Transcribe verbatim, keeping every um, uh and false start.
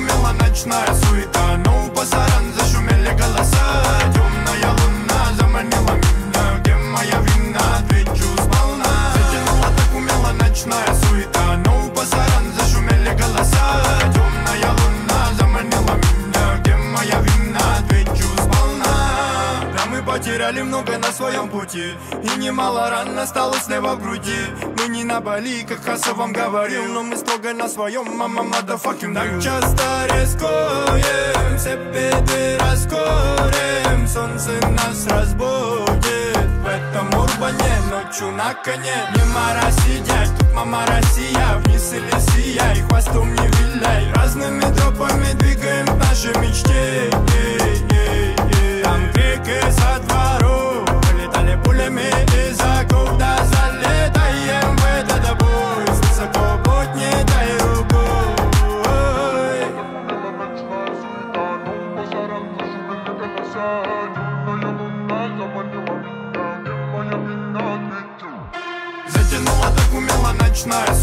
умела ночная суета, но у пасаран зашумели голоса. Темная луна заманила меня, где моя вина, отвечу сполна. Затянула так умела ночная суета, но у пасаран зашумели голоса. Темная луна заманила меня, где моя вина, отвечу сполна. Да, мы потеряли много на своем пути, и немало ран осталось слева в груди. Мы не на Бали, как Хаса вам говорил, но мы строго на своем, мама, motherfucking так часто рискуем, все беды раскроем. Солнце нас разбудит в этом урбане, ночью на коне. Не мара сидять, тут мама Россия, вниз или сияй, хвостом не виляй. Разными тропами двигаем к нашей мечте. Там крики со двору, вылетали пулями из оков, да залетаем в этот бой. С высоко будь, не дай рукой. Затянула так умела ночная